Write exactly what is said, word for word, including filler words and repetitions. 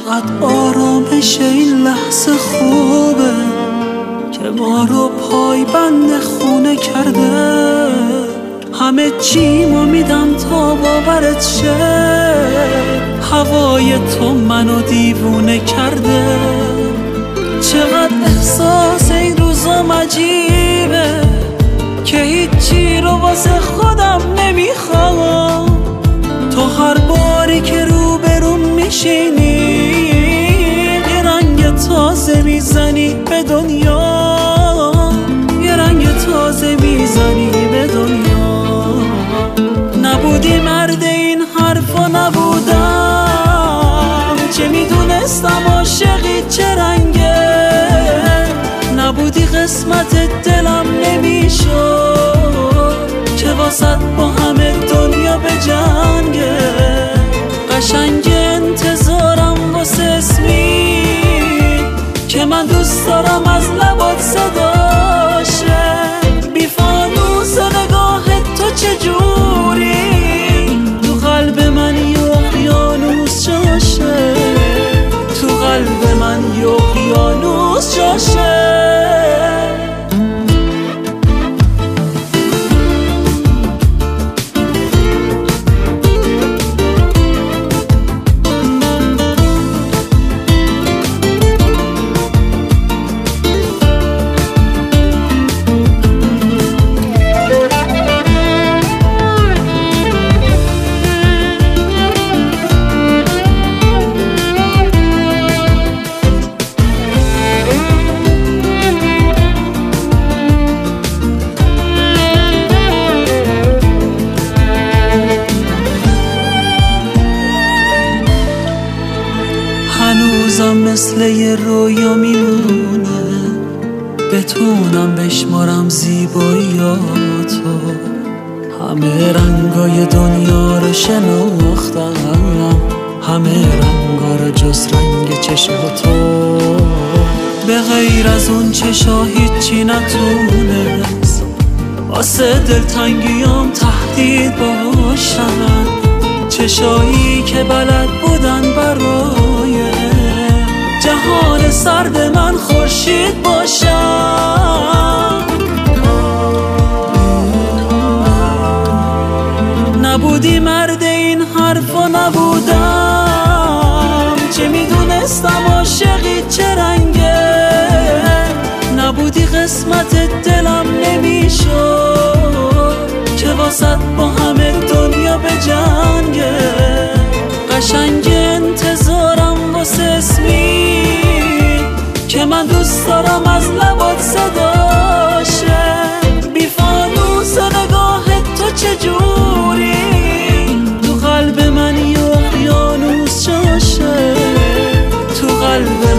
چقدر آرامش این لحظه خوبه که ما رو پای بند خونه کرده. همه چیمو میدم تا باورت شه، هوای تو منو دیوونه کرده. چقدر احساس این روزا عجیبه که هیچی رو واسه خودم نمیخوام. تو هر باری که روبروم میشینی یه رنگ تازه میزنی به دنیا، یه رنگ تازه میزنی به دنیا. نبودی مرد این حرفا نبودم، چه میدونستم عاشقی چه رنگه. نبودی قسمت دلم نمیشد که واسط با همه دنیا به جنگه. قشنگ انتظارم واسه اسمی که من دوست دارم از لبات صداشه. بی فانوس نگاه تو چجوری تو قلب من یه اقیانوس جاشه، تو قلب من یه اقیانوس جاشه. هنوزم مثل یه رویا میمونه، بتونم بشمارم زیباییاتو. همه رنگای دنیا رو شناختم، همه رنگا رو جز رنگ چشاتو. به غیر از اون چشا هیچی نتونست واسه دلتنگیام تهدید باشن. چشایی که بلد بودن برای جهان سرد من خورشید باشن. نبودی مرد این حرفا نبودم، چه میدونستم عاشقی چه رنگه. نبودی قسمت دلم نمیشد که واسط با همه دنیا به جنگه. قشنگ انتظارم واسه اسمی که من دوست دارم از لبات صداشه. بی فانوس نگاه تو چجوری تو قلب من یه اقیانوس جاشه، تو قلب